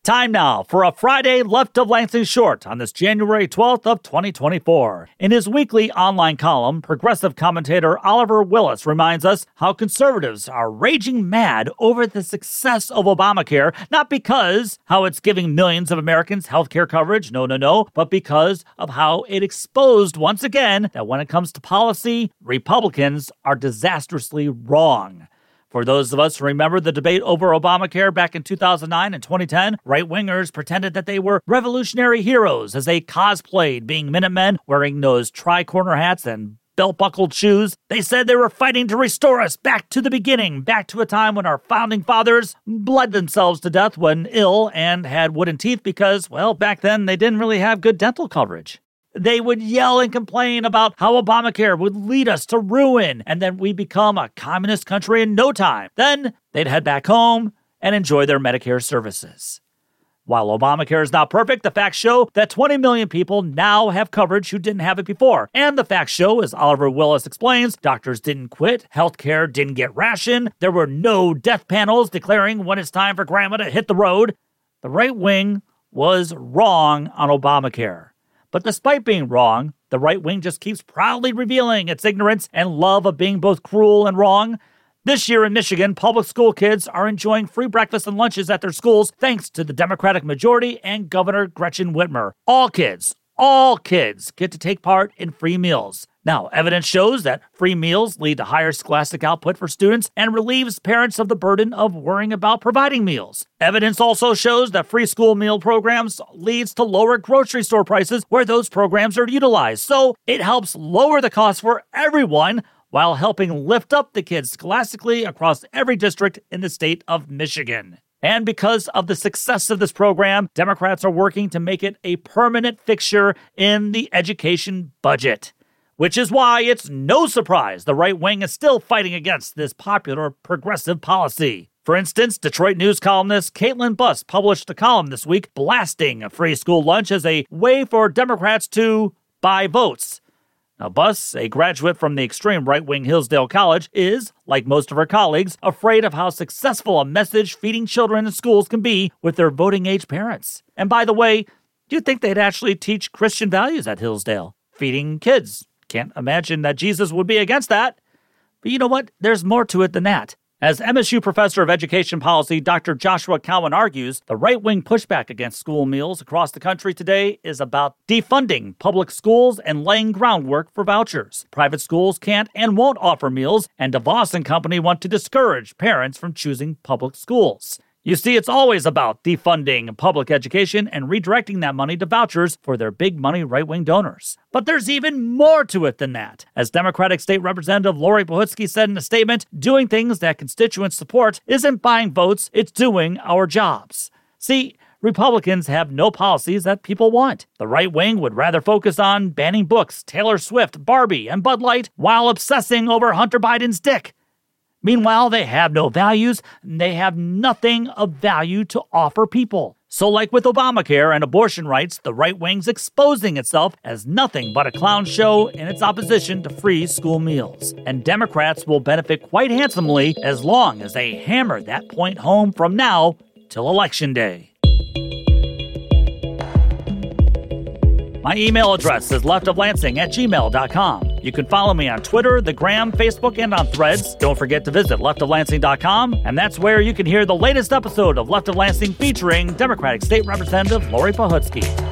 Time now for a Friday Left of Lansing Short on this January 12th of 2024. In his weekly online column, progressive commentator Oliver Willis reminds us how conservatives are raging mad over the success of Obamacare, not because how it's giving millions of Americans health care coverage, no, but because of how it exposed once again that when it comes to policy, Republicans are disastrously wrong. For those of us who remember the debate over Obamacare back in 2009 and 2010, right-wingers pretended that they were revolutionary heroes as they cosplayed being Minutemen wearing those tri-corner hats and belt-buckled shoes. They said they were fighting to restore us back to the beginning, back to a time when our founding fathers bled themselves to death when ill and had wooden teeth because, well, back then they didn't really have good dental coverage. They would yell and complain about how Obamacare would lead us to ruin and then we'd become a communist country in no time. Then they'd head back home and enjoy their Medicare services. While Obamacare is not perfect, the facts show that 20 million people now have coverage who didn't have it before. And the facts show, as Oliver Willis explains, doctors didn't quit, healthcare didn't get rationed, there were no death panels declaring when it's time for grandma to hit the road. The right wing was wrong on Obamacare. But despite being wrong, the right wing just keeps proudly revealing its ignorance and love of being both cruel and wrong. This year in Michigan, public school kids are enjoying free breakfast and lunches at their schools thanks to the Democratic majority and Governor Gretchen Whitmer. All kids get to take part in free meals. Now, evidence shows that free meals lead to higher scholastic output for students and relieves parents of the burden of worrying about providing meals. Evidence also shows that free school meal programs leads to lower grocery store prices where those programs are utilized. So it helps lower the cost for everyone while helping lift up the kids scholastically across every district in the state of Michigan. And because of the success of this program, Democrats are working to make it a permanent fixture in the education budget. Which is why it's no surprise the right wing is still fighting against this popular progressive policy. For instance, Detroit News columnist Caitlin Buss published a column this week blasting a free school lunch as a way for Democrats to buy votes. Now, Buss, a graduate from the extreme right-wing Hillsdale College, is, like most of her colleagues, afraid of how successful a message feeding children in schools can be with their voting-age parents. And by the way, do you think they'd actually teach Christian values at Hillsdale? Feeding kids. Can't imagine that Jesus would be against that. But you know what? There's more to it than that. As MSU Professor of Education Policy Dr. Joshua Cowan argues, the right-wing pushback against school meals across the country today is about defunding public schools and laying groundwork for vouchers. Private schools can't and won't offer meals, and DeVos and company want to discourage parents from choosing public schools. You see, it's always about defunding public education and redirecting that money to vouchers for their big money right-wing donors. But there's even more to it than that. As Democratic State Representative Lori Pohutsky said in a statement, doing things that constituents support isn't buying votes, it's doing our jobs. See, Republicans have no policies that people want. The right wing would rather focus on banning books, Taylor Swift, Barbie, and Bud Light while obsessing over Hunter Biden's dick. Meanwhile, they have no values, and they have nothing of value to offer people. So like with Obamacare and abortion rights, the right wing's exposing itself as nothing but a clown show in its opposition to free school meals. And Democrats will benefit quite handsomely as long as they hammer that point home from now till Election Day. My email address is leftoflansing@gmail.com. You can follow me on Twitter, the Gram, Facebook, and on Threads. Don't forget to visit leftoflansing.com, and that's where you can hear the latest episode of Left of Lansing featuring Democratic State Representative Lori Pohutsky.